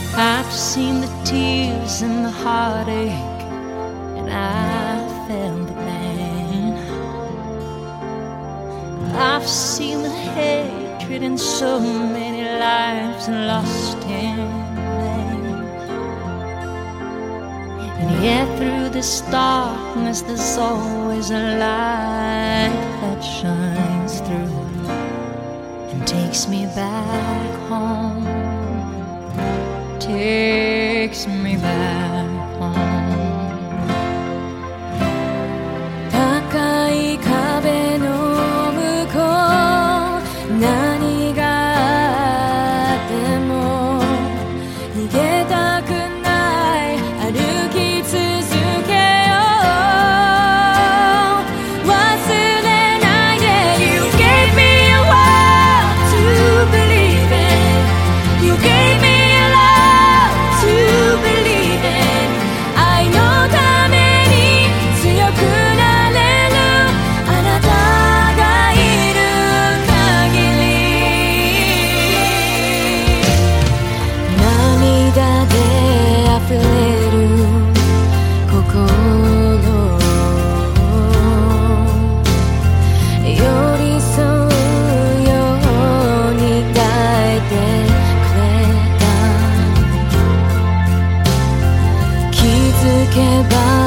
I've seen the tears and the heartache, and I felt the pain. I've seen the hatred in so many lives lost in vain. And yet through this darkness there's always a light that shines through and takes me back home, takes me back home. 高い壁の向こう、何があっても逃げたくない、歩き続けよう、忘れないで。 You gave me a world to believe in, You gave me a love to believe in. 愛のために強くなれるあなたがいる限り、涙で溢れる心、寄り添うように抱いてくれた。気づけば